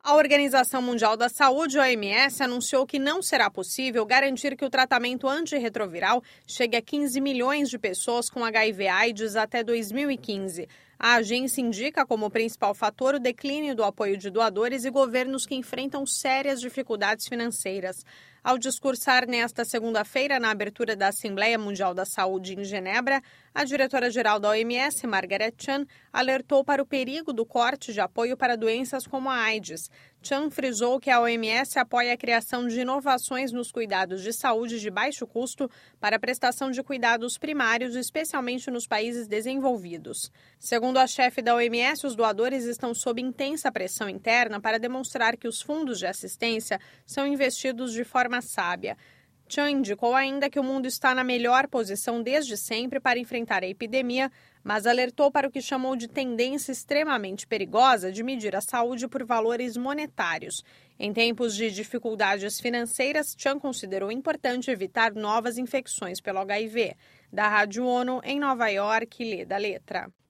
A Organização Mundial da Saúde, OMS, anunciou que não será possível garantir que o tratamento antirretroviral chegue a 15 milhões de pessoas com HIV/AIDS até 2015. A agência indica como principal fator o declínio do apoio de doadores e governos que enfrentam sérias dificuldades financeiras. Ao discursar nesta segunda-feira na abertura da Assembleia Mundial da Saúde em Genebra, a diretora-geral da OMS, Margaret Chan, alertou para o perigo do corte de apoio para doenças como a AIDS. Chan frisou que a OMS apoia a criação de inovações nos cuidados de saúde de baixo custo para a prestação de cuidados primários, especialmente nos países desenvolvidos. Segundo a chefe da OMS, os doadores estão sob intensa pressão interna para demonstrar que os fundos de assistência são investidos de forma sábia. Chan indicou ainda que o mundo está na melhor posição desde sempre para enfrentar a epidemia, mas alertou para o que chamou de tendência extremamente perigosa de medir a saúde por valores monetários. Em tempos de dificuldades financeiras, Chan considerou importante evitar novas infecções pelo HIV. Da Rádio ONU, em Nova York, Leda Letra.